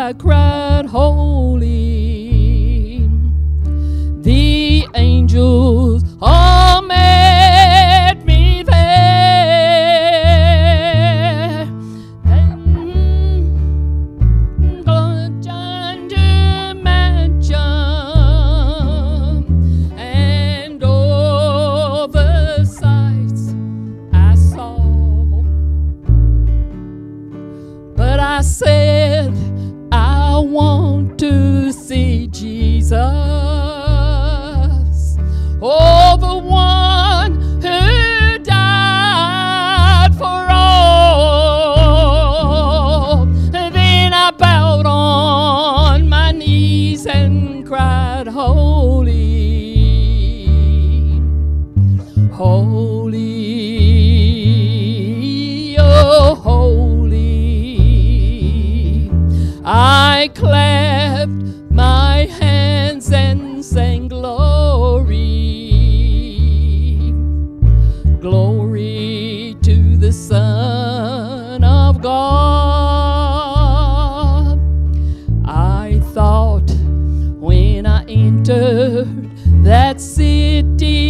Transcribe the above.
I cried, holy. The angels all met me there. Then John to mansion, and all the sights I saw. But I said, I want to see Jesus, oh, the one who died for all. And then I bowed on my knees and cried, holy, holy, oh, holy. I clapped my hands and sang glory, glory to the Son of God. I thought when I entered that city